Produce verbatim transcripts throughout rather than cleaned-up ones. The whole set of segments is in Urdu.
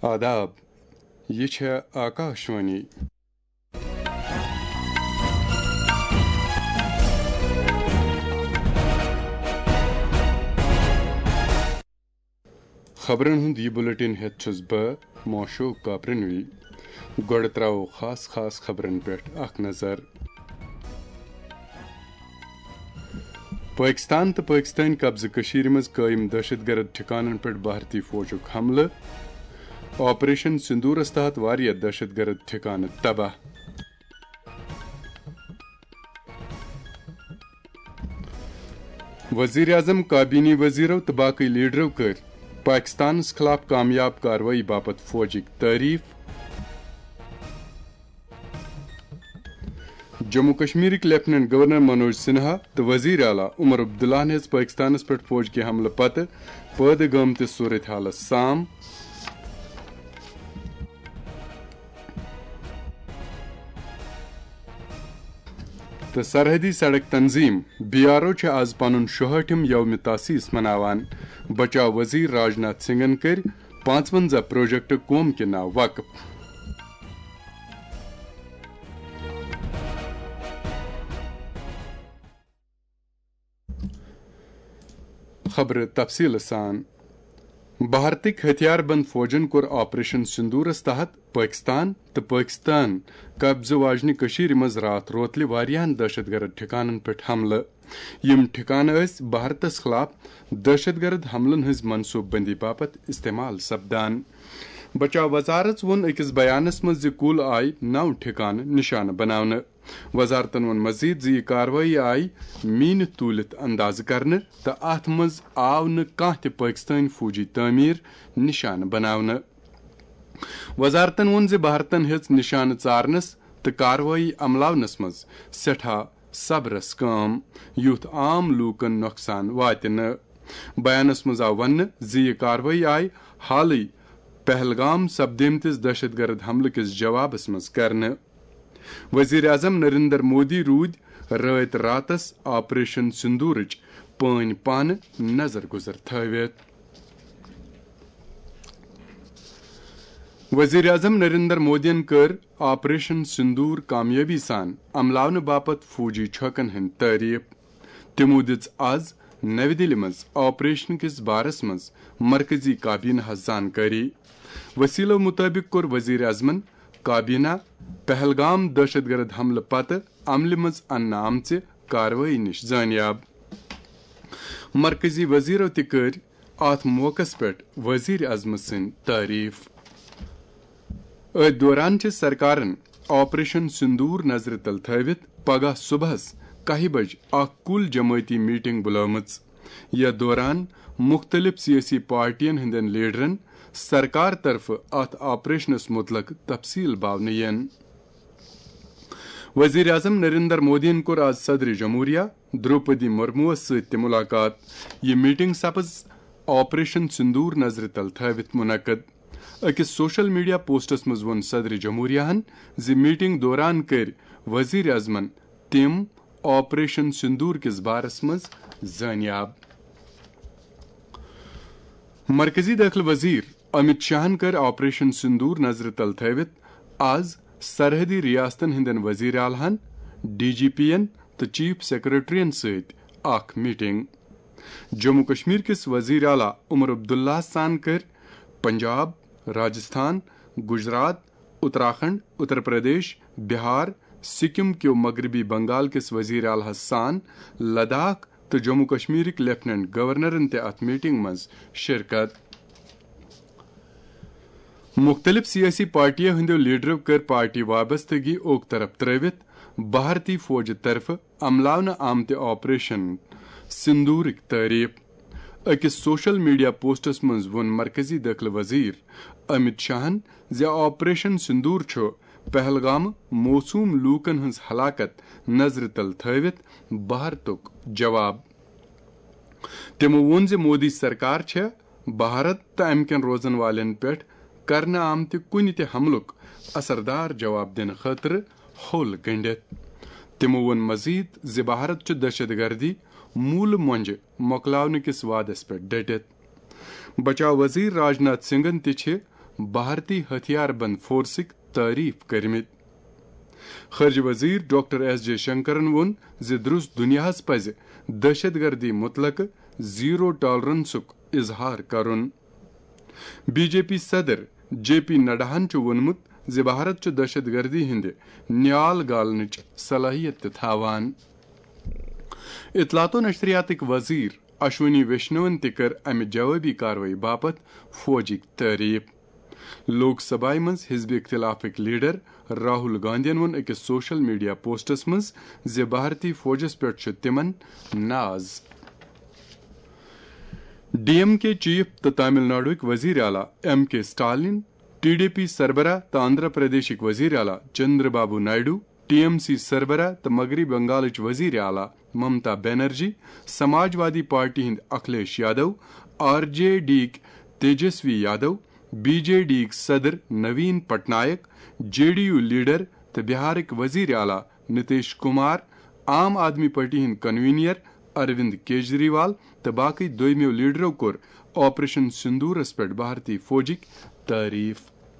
آداب، یہ چھے آکاشوانی خبرن ہند یہ بلٹن ہیت چھس بہ موشوق کاپرنوی گوڑ تراو خاص خاص خبرن پیٹھ اخ نظر۔ پاکستان تو پاکستان قبضہ کشیر مز قائم دہشت گرد ٹھکانن پیٹھ بھارتی فوجک حملہ، آپریشن سندورس تحت واریاہ دہشت گرد ٹھکانہ تباہ۔ وزیر اعظم کابینی وزیرو تو باقی لیڈرو کر پاکستانس خلاف کامیاب کاروائی باپت فوجک تعریف۔ جموں کشمیرک لیفٹننٹ گورنر منوج سنہا تو وزیر اعلیٰ عمر عبداللہ نے پاکستانس پہ فوج کے حملہ پتہ پید گمت صورت حالت سام۔ تو سرحدی سڑک تنظیم بی آر او آز پن شہٹم یوم تاسیس مناوان۔ بچاؤ وزیر راج ناتھ سنگھن کر پانچونزہ پروجیکٹ قوم کے ناو وقف۔ خبر تفصیل سان۔ بھارتک ہتھیار بند فوجن کور آپریشن سندورس تحت پاکستان تو پاکستان قبضہ واجنہ کشیر مز رات روتلہ واریاہن دہشت گرد ٹھکانن پہ حملہ۔ یم ٹھکانہ اس بھارتس خلاف دہشت گرد حملن ہز منصوبہ بندی باپت استعمال سپدان۔ بچاؤ وزارت ون اکس بیانس مز کل آئی نو ٹھکانہ نشانہ بناونہ۔ وزارتن ون مزید زی کاروائی آئی مین تولت انداز کرنے تو ات مز آو نہ کانہ تہ پاکستانی فوجی تعمیر نشانہ بناونہ۔ وزارتن ون زی بھارتن ہز نشانہ ژارنس تو کاروائی عملاونس مز سٹھا صبرس کام یوتھ عام لوکن نقصان واتہ نہ۔ بیانس مز آو ون زی یہ کاروائی آئی حالی پہلگام سپدیمتس دہشت گرد حملہ کس جوابس مز کرنے۔ وزیر اعظم نریندر مودی رود رات راتس آپریشن سندورچ پان پانہ نظر گزر تھوت۔ وزیر اعظم نریندر مودین کر آپریشن سندور کامیابی سان عملاونہ باپت فوجی چھکن ہند تعریف۔ تمو دژ آز نو دہلی مز آپریشن کس بارس مز مرکزی کابینہ زانکاری۔ وسیلو مطابق کور وزیر اعظمن کابینہ پہلگام دہشت گرد حملہ پتہ عملہ مز انہ آمژ کاروائی نش زانیاب۔ مرکزی وزیرو تہ کر ات موقع پہ وزیر اعظم سند تعریف۔ ات دوران چھ سرکارن آپریشن سندور نظر تل تھوت پگہ صبحس کہہ بج اخ کل جماعتی میٹنگ بلومژ۔ یتھ دوران مختلف سیاسی پارٹین ہندین لیڈرن سرکار طرف ات آپریشنس متعلق تفصیل باونہ ین۔ وزیر اعظم نریندر مودین کور آز صدر جمہوریہ دروپدی مرموس ست تہ ملاقات۔ یہ میٹنگ سپز آپریشن سندور نظر تل تھوت منعقد۔ اکس سوشل میڈیا پوسٹس مز ون صدر جمہوریہ ہن زی میٹنگ دوران کر وزیر اعظمن تم آپریشن سندور کس بارس مز زانیاب۔ مرکزی داخلہ وزیر امت شاہن کر آپریشن سندور نظر تل تھوت آز سرحدی ریاستن ہندین وزیر اعلیٰ ڈی جی پی ین تو چیف سیکرٹرین ست اخ میٹنگ۔ جموں کشمیر کس وزیر اعلیٰ عمر عبداللہ سان کر پنجاب، راجستھان، گجرات، اتراکھنڈ، اتر پردیش، بہار، سکم کیو مغربی بنگال کس وزیر اعلیٰ سان لداخ تو جموں کشمیرک لیفٹننٹ گورنرن تہ ات میٹنگ مز شرکت۔ مختلف سیاسی پارٹیوں ہندو لیڈرو کر پارٹی وابستگی اوک طرف تروت بھارتی فوج طرف عملاونہ آمت آپریشن سندورک تعریف۔ اکس سوشل میڈیا پوسٹس مز ون مرکزی داخلہ وزیر امت شاہن زِ آپریشن سندور چھُ پہلگام موسوم لوکن ہنز ہلاکت نظر تل تھوت بھارتک جواب۔ تمو وون زِ مودی سرکار چھےٚ بھارت تو ام کین روزن والن پیٹھ کرنہ آمت کن تہ حملک اثردار جواب دن خاطر ہول گنڈت۔ تمو وون مزید زِ بھارت چھ دہشت گردی مول مونجہ مۄکلاونہٕ کس وعدس پہ ڈٹت۔ بچاؤ وزیر راج ناتھ سنگھن تہ چھ بھارتی ہتھیار بند فورسک تعریف کرمت. خارجہ وزیر ڈاکٹر ایس جے شنکرن وون زِ درست دنیاہس پزِ دہشت گردی متعلق زیرو ٹالرنسک اظہار کرن. بی جے پی صدر جے پی نڈاہن وونمت زِ بھارت دہشت گردی ہند نیال گالنچ صلاحیت تھاوان. اطلاعات و نشریاتک وزیر اشونی ویشنون تہ کر امہ جوابی کاروٲیی باپت فوجک تعریف. لوک سبھا مز حزب اختلافک لیڈر راہل گاندھین وون أکس سوشل میڈیا پوسٹس مز زِ بھارتی فوجس پٮ۪ٹھ تمن ناز. ڈی ایم کے چیف تو تامل ناڈوک وزیر اعلیٰ ایم کے اسٹالن، ٹی ڈی پی سربراہ تو آندھرا پردیشک وزیر اعلیٰ Chandra Babu Naidu, T M C سربراہ تو مغربی بنگالچ وزیر اعلیٰ ممتا بنرجی، سماجوادی پارٹی ہند Akhilesh Yadav, R J D Tejashwi Yadav, B J D صدر Naveen Patnaik, J D U leader تو بہارک وزیر اعلیٰ نتیش کمار، عام آدمی پارٹی ہند کنوینر اروند کیجریوال تو باقی دویمیو لیڈرو کور آپریشن سندورس پہ بھارتی فوجک تعریف.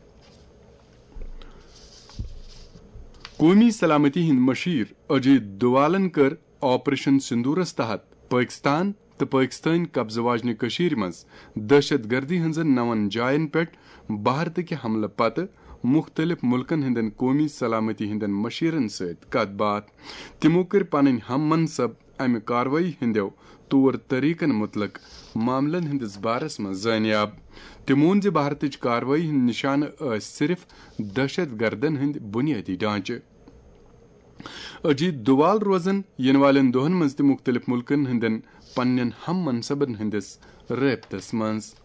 قومی سلامتی ہند مشیر اجیت دووالن کر آپریشن سندورس تحت پاکستان تو پاکستان قبضہ واجنہ کشیر مز دہشت گردی ہنزن نون جائن پہ بھارت کے حملہ پتہ مختلف ملکن ہندن قومی سلامتی ہندن مشیرن ست کت بات. تمو کر پنن ہم منصب امہ کاروٲیی ہندو طور طریقن متعلق معاملن ہندس بارس من زانیاب. تمون زِ بھارتچ کاروٲیی ہند نشانہ ٲسۍ صرف دہشت گردن ہند بنیادی ڈھانچہ. اجیت دووال روزن ین والن دہن مز تہ مختلف ملکن ہندن پنن ہم منصبن ہندس رابطس مز.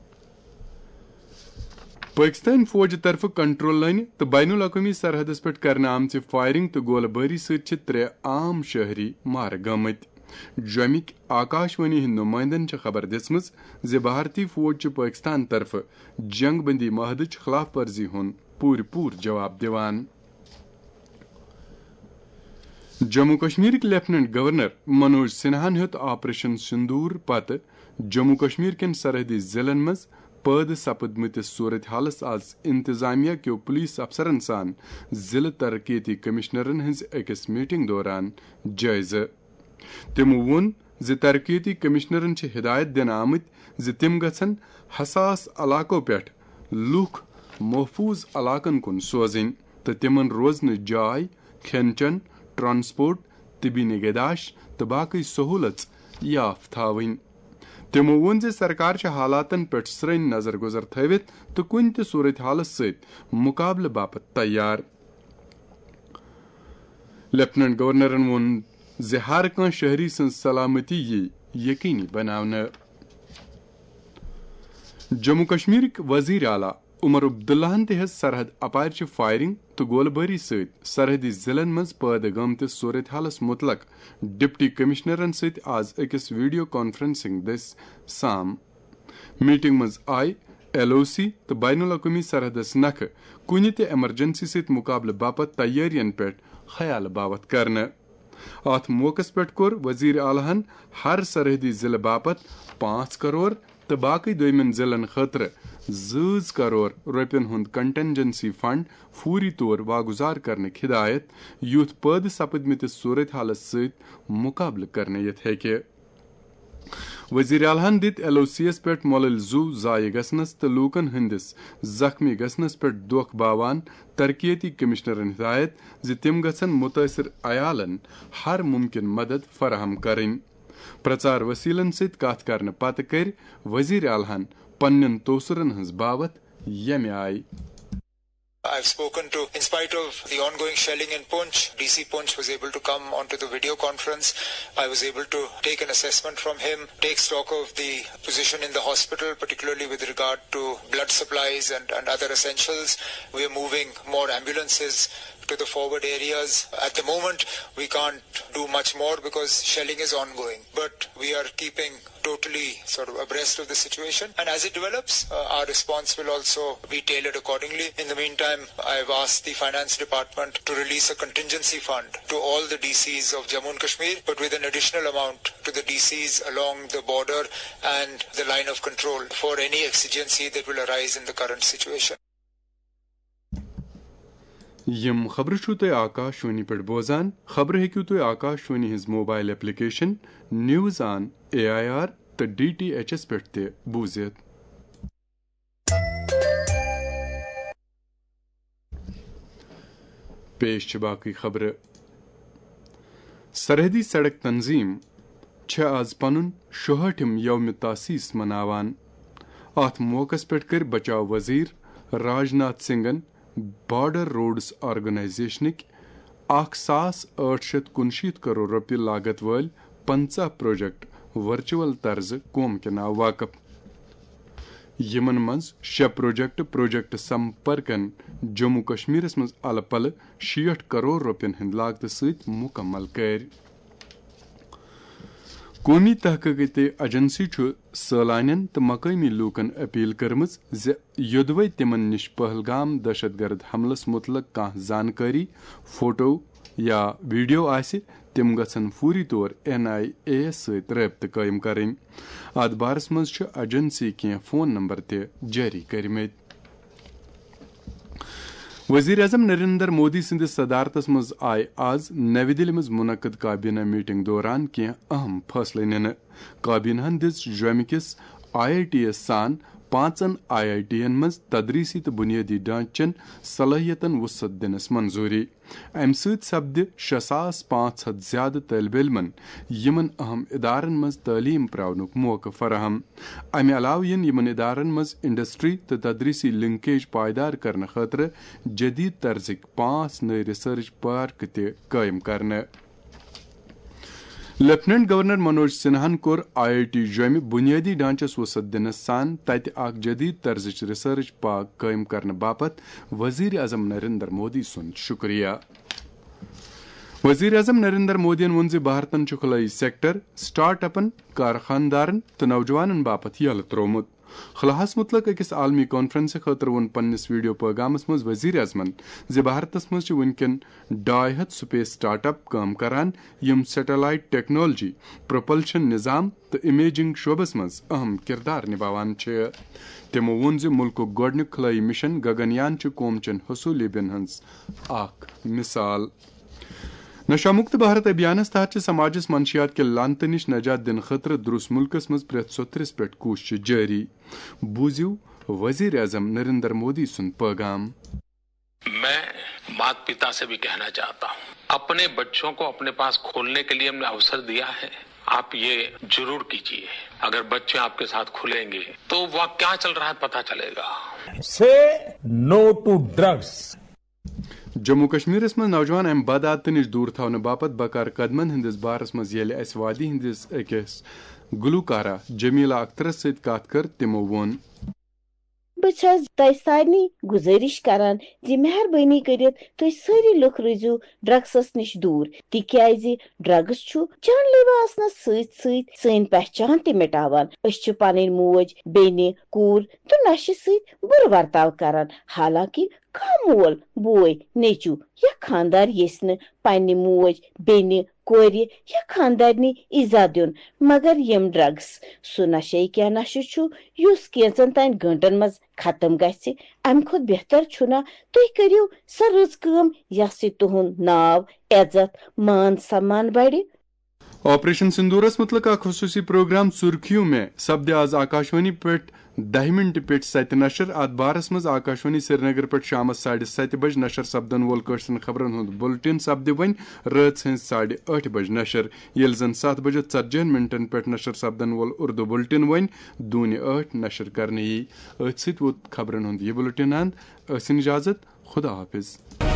پاکستان فوج طرف کنٹرول لائن تو بین الاقوامی سرحدس پہ کرنے آمچ فائرنگ تو گولہ باری ست ترے عام شہری مار گمت. جمک آکاشوانی ہند نمائندن خبر دژمژ زِ بھارتی فوج پاکستان طرف جنگ بندی معاہدٕچ خلاف ورزی ہُنٛد پوٗرٕ پوٗرٕ جواب دِوان. جموں کشمیرک لیفٹننٹ گورنر منوج سنہاہن ہیوٚت آپریشن سندور پتہٕ جموں کشمیر کٮ۪ن سرحدی ضلعن منٛز پٲدٕ سپدمٕتس صورتحالس آز انتظامیہ کیو پولیس افسرن سان ضلع ترقیتی کمشنرن ہنٛز أکِس میٹنگ دوران جٲیزٕ. تمو ووٚن زِ ترقیتی کمشنرن چھِ ہدایت دِنہٕ آمٕتۍ زِ تِم گژھن حساس علاقو پٮ۪ٹھ لُکھ محفوظ علاقن کُن سوزٕنۍ تہٕ تِمن روزنہٕ جاے، کھٮ۪ن چٮ۪ن، ٹرانسپورٹ، طبی نگہداشت تہٕ باقٕے سہوٗلژ یاف تھاوٕنۍ. تمو ووٚن زِ سرکار چھِ حالاتن پٮ۪ٹھ سرٛنۍ نظر گُزر تھٲوِتھ تہٕ کُنہِ تہِ صورتحالس سۭتۍ مُقابلہٕ باپتھ تیار. لیفٹننٹ گورنرن ووٚن زِ ہر کانٛہہ شہری سٕنٛز سلامتی یی یقینی بناونہٕ. جموں کشمیرک وزیر اعلیٰ عمر عبداللہن تہِ ہیٚژ سرحد اپارچہِ فائرنگ تہٕ گولہٕ بٲری سۭتۍ سرحدی ضلعن منٛز پٲدٕ گٲمتِس صورتحالس متعلق ڈپٹی کمشنرن سۭتۍ آز أکِس ویڈیو کانفرنسنگ دٔسۍ سام. میٹنگ منٛز آیہِ ایل او سی تہٕ بین الاقوامی سرحدس نکھٕ کُنہِ تہِ ایمرجنسی سۭتۍ مُقابلہٕ باپتھ تیٲرین پٮ۪ٹھ خیال باوت کرنہٕ. اتھ موقعس پٮ۪ٹھ کوٚر وزیر اعلیٰ ہن ہر سرحدی ضلعہٕ باپتھ پانژھ کرور تہٕ باقٕے دویمٮ۪ن ضلعن خٲطرٕ زۭز کرور رۄپین ہُنٛد کنٹنجنسی فنڈ فوری طور واگزار کرنٕکۍ ہدایت یُتھ پٲدٕ سپدمٕتس صورتحالس سۭتۍ مُقابلہٕ کرنہٕ یِتھ ہیٚکہِ. وزیر اعلیٰ ہن دِتۍ ایل او سی یس پٮ۪ٹھ مۄلٕلۍ زُو ضایع گژھنس تہٕ لوٗکن ہٕنٛدِس زخمی گژھنس پٮ۪ٹھ دۄکھ باوان ترقیتی کمشنرن ہدایت زِ تِم گژھن مُتٲثر عیالن ہر مُمکِن مدد فراہم کرٕنۍ. پرچار وسیلن سۭتۍ کتھ کرنہٕ پتہٕ کٔرۍ وزیر اعلیٰ ہن پننٮ۪ن توثرن ہٕنٛز باوت ییٚمہِ آیہِ. I've spoken to, in spite of the ongoing shelling in Poonch, D C Poonch was able to come onto the video conference. I was able to take an assessment from him, take stock of the position in the hospital, particularly with regard to blood supplies and, and other essentials. We are moving more ambulances to the forward areas. At the moment, we can't do much more because shelling is ongoing. But we are keeping totally sort of abreast of the situation. And as it develops, uh, our response will also be tailored accordingly. In the meantime, I've asked the Finance Department to release a contingency fund to all the D Cs of Jammu and Kashmir, but with an additional amount to the D Cs along the border and the line of control for any exigency that will arise in the current situation. یم خبر چھو تُہۍ آکاشوانی پٮ۪ٹھ بوزان. خبر ہیٚکِو تُہۍ آکاشوانی ہٕنٛز mobile application news on A I R تہٕ ڈی ٹی ایچ ایس پٮ۪ٹھ تہِ بوٗزِتھ. پیش چھِ باقٕے خبرٕ. سرحدی سڑک تنظیم چھےٚ آز پنُن شُہٲٹھِم یومہِ تاسیٖس مناوان. اتھ موقعس پٮ۪ٹھ کٔرۍ بچاو وزیر راج ناتھ سنگھن بارڈر روڈز آرگنائزیشنٕکۍ اکھ ساس ٲٹھ شیٚتھ کُنشیٖتھ کرور رۄپیہِ لاگت وٲلۍ پنژاہ پروجیکٹ ورچوئل طرزٕ قوم کہِ ناو واقف. یِمن منٛز شےٚ پروجیکٹ پروجیکٹ سمپرکن جموں کشمیرس منٛز الہٕ پلہٕ شیٹھ کرور رۄپین ہٕنٛدِ لاگتہٕ سۭتۍ مُکمل کٔرۍ. قومی تحقیقاتی ایجنسی چھُ سٲلانین تہٕ مقٲمی لوٗکن اپیل کٔرمٕژ زِ یوٚدوے تِمن نِش پہلگام دہشت گرد حملس متعلق کانٛہہ زانکٲری فوٹو یا ویڈیو آسہِ تِم گژھن فوری طور این آئی اے یس سۭتۍ رٲبطہٕ قٲیِم کرٕنۍ. اتھ بارس منٛز چھُ ایجنسی کینٛہہ فون نمبر تہِ جٲری کٔرمٕتۍ. وزیر اعظم نریندر مودی سٕنٛدِس صدارتس منٛز آیہِ آز نوِ دِلہِ منٛز مُنعقد کابینہ میٹنگ دوران کینٛہہ اہم فٲصلہٕ نِنہٕ. کابینہن دِژ جوٚمہِ کِس آئی آئی ٹی یس سان پانژن آئی آئی ٹی ین منٛز تدریٖسی تہٕ بُنیٲدی ڈھانچن صلٲحیتن وُصعت دِنس منظوٗری. امہِ سۭتۍ سپدِ شےٚ ساس پانژھ ہتھ زیادٕ طٲلبہِ علمن یِمن اہم ادارن منٛز تعلیٖم پرٛاونُک موقعہٕ فراہم. امہِ علاوٕ یِن یِمن ادارن منٛز انڈسٹری تہٕ تدریٖسی لنکیج پائیدار کرنہٕ خٲطرٕ جدید طرزٕکۍ پانٛژھ نٔوۍ ریسرچ پارکہٕ تہِ قٲیِم کرنہٕ. لیفٹیننٹ گورنر منوج سنہاہن کوٚر آئی آئی ٹی جوٚمہِ بُنیٲدی ڈھانچس وُصعت دِنس سان تتہِ اکھ جدید طرزٕچ ریسرچ پارک قٲیِم کرنہٕ باپتھ وزیر اعظم نریندر مودی سُنٛد شُکریہ. وزیر اعظم نریندر مودیَن ووٚن زِ بھارتن چھُ خلٲیی سیکٹر سٹارٹ اپن کارخاندارن تہٕ نوجوانن باپتھ یلہٕ تروومُت. خلاہس متعلق أکِس عالمی کانفرنسہٕ خٲطرٕ ووٚن پننِس ویڈیو پیغامس منٛز وزیر اعظمن زِ بھارتس منٛز چھِ وُنکیٚن ڈاے ہتھ سپیس سٹارٹ اپ کٲم کران یِم سیٹلائٹ ٹیکنالوجی پروپلشن نظام تہٕ امیجنگ شعبس منٛز اہم کردار نباوان چھِ. تِمو ووٚن زِ مُلکُک گۄڈنیُک خلٲیی مشن گگنیان چھُ قومچین حصوٗلیابین ہٕنٛز اکھ مثال. نشہ مُکت بھارت ابھیانس تحت چھِ سماجس منشیات کہِ لانتہٕ نِش نجات دِنہٕ خٲطرٕ دُرُس مُلکس منٛز پرٛٮ۪تھ سوٚتھرِس پٮ۪ٹھ کوٗشش جٲری. بوٗزِو وزیر اعظم نریندر مودی سُنٛد پیغام. میں مات پتا سے بھی کہنا چاہتا ہوں اپنے بچوں کو اپنے پاس کھولنے کے لیے ہم نے اوسر دیا ہے. آپ یہ ضرور کیجیے. اگر بچے آپ کے ساتھ کھلیں گے تو وہ کیا چل رہا ہے پتا چلے گا. Say no to drugs. Jammu کشمیرس منٛز نوجوان امہِ بد عادتہٕ نِش دوٗر تھاونہٕ باپتھ بکار قدمن ہٕنٛدِس بارس منٛز ییٚلہِ اَسہِ وادی ہٕنٛدِس أکِس گلوکارا جمیلا اخترس سۭتۍ کتھ کٔر تِمو ووٚن. بہٕ چھس تۄہہِ سارنٕے گُزٲرِش کران زِ مہربٲنی کٔرِتھ تُہۍ سٲری لُکھ روٗزِو ڈرگسس نِش دوٗر تِکیازِ ڈرگس چھُ جان لیوا آسنس سۭتۍ سۭتۍ سٲنۍ پہچان تہِ مٹاوان. أسۍ چھِ پنٕنۍ موج بیٚنہِ کوٗر تہٕ نشہِ سۭتۍ بُرٕ ورتاو کران. حالانکہِ کانٛہہ مول بوے نیٚچوٗ یا خاندار یژھِ نہٕ پننہِ موج بیٚنہِ کورِ یا خاندارنہِ ایٖزا دیُن مگر یِم ڈرگس سُہ نشے کیٛاہ نشہٕ چھُ یُس کینژن تانۍ گٲنٹن منٛز ختم گژھِ. امہِ کھۄتہٕ بہتر چھُنا تُہۍ کٔرِو سۄ رٕژ کٲم یس سۭتۍ تُہُنٛد ناو عزت مان سمان بڑِ. آپریشن سندورس متعلق اکھ خصوصی پروگرام سرخیوں میں سپدِ آز آکاشوانی پٮ۪ٹھ دہہِ منٹہِ پیٚٹھۍ سَتہِ نشر. اتھ بارس منٛز آکاشوانی سری نگر پٮ۪ٹھ شامس ساڑِ سَتہِ بجہِ نشر سپدن وول کٲشرٮ۪ن خبرن ہُنٛد بُلٹن سپدِ وۄنۍ رٲژ ہٕنٛزِ ساڑِ ٲٹھِ بجہِ نشر ییٚلہِ زن سَتھ بجہِ ژتجیَن منٹن پٮ۪ٹھ نشر سپدن وول اردو بُلٹن وۄنۍ دوٗنہِ ٲٹھ نشر کرنہٕ یی. أتھۍ سۭتۍ ووت خبرن ہُنٛد یہِ بُلٹن انٛد. ٲسِن اِجازت. خدا حافظ.